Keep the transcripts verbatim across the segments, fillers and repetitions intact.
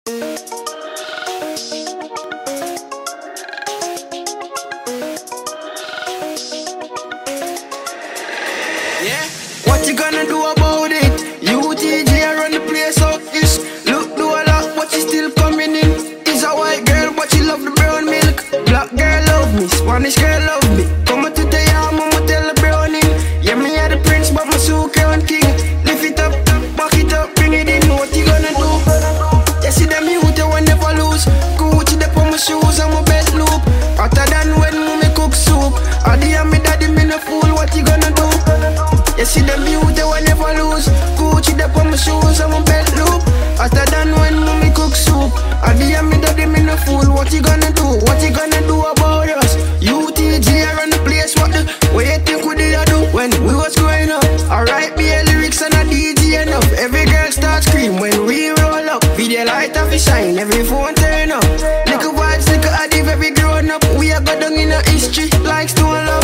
Yeah. What you gonna do about it? U T G run the place up. This look do a lot, but she still coming in. Is a white girl, but she love the brown milk. Black girl love me, Spanish girl love me. Come to the yard, mama tell the browning. Yeah, me are the prince, but my soul crown king. Lift it up, back it up, bring it in. What you gonna do? You see them youth, you will never lose. Gucci they put my shoes and my belt loop. Hotter than when mommy cook soup. Adi and me daddy, me no fool. What you gonna do? You see them youth, they will never lose. Gucci they put my shoes and my belt loop. Hotter than when mommy cook soup. Adi and me daddy, me no fool. What you gonna do? What you gonna do about us? U T G run the place. What the? What you think we did I do when we was growing up? Alright, be a lyrics and a D J enough. Every girl start scream when we roll up. Video light off a shine, every phone turn up. Little vibes, little additive, every grown up. We are go down in a history like stone love.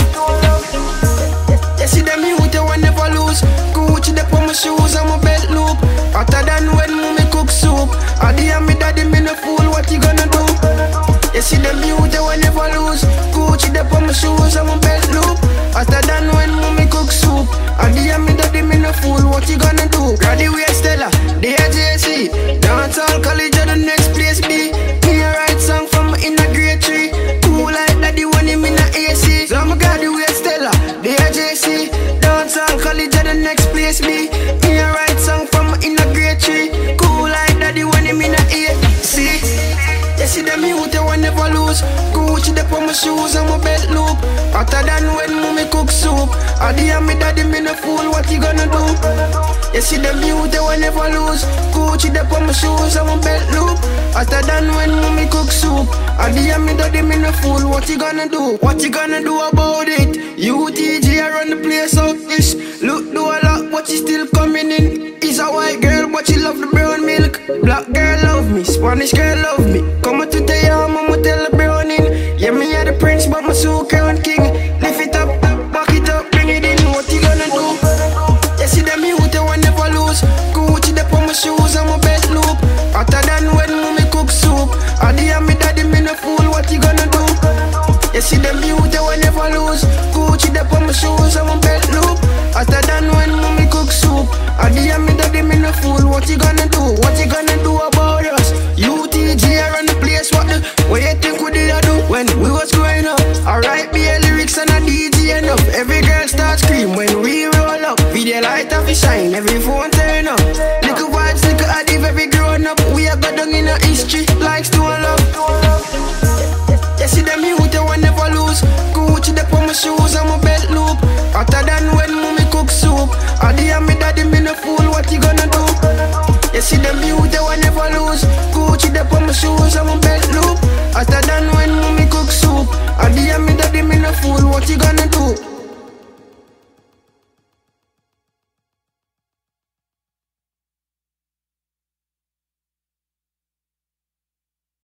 You see them youth, they will never lose. Gucci they put my shoes and my belt loop. Hotter than when mommy cook soup. Adi and me daddy, me no fool. What you gonna do? You see them youth, they will never lose. Gucci they put my shoes and my belt loop. Hotter than when mommy cook soup. Adi and me daddy, me no fool. What you gonna do? Graduate Stella, D J C. Dance all college or the next place be. Me a write song from in a grade three. Cool like daddy when him in a A C. So I'm graduate Stella, D J C. Dance all college or the next place be. Me a write song from in a grade three. Cool like daddy when him in a A C. You see them youth, they will never lose. Gucci they put my shoes and my belt loop. Hotter than when mommy cook soup. Adi and me daddy, me no fool. What you gonna do? You see them youth, they will never lose. Gucci they put my shoes and my belt loop. Hotter than when mommy cook soup. Adi and me daddy, me no fool. What you gonna do? What you gonna do about it? U T G run the place out. This look do a lot, but she still coming in. Is a white girl, but she love the brown milk. Black girl love me, Spanish girl love me. Come to the yard, mama tell the browning. Yeah, me are the prince, but my soul crown king. Lift it up, back it up, bring it in. What you gonna do? You see them youth, they will never lose. Gucci they put my shoes and my belt loop. Hotter than when mommy cook soup. Adi and me daddy, me no fool. What you gonna do? You see them youth, they will never lose. Gucci they put my shoes and my belt loop. Hotter than when mommy cook soup. Adi and me daddy, me no fool. What you gonna do? What you gonna do about us? U T G run the place. What the? What you think we did I do when we was growing up? Alright, be a lyrics and a D J enough. Every girl start scream when we roll up. Video light off a shine, every phone turn up. Little vibes, little additive, every grown up. We are go down in a history like stone love. You see them youth, they will never lose. Gucci they put my shoes and my belt loop. Hotter than when mommy cook soup. Adi and me daddy, me no fool. What you gonna do? You see them youth, they will never lose. Gucci they put my shoes and my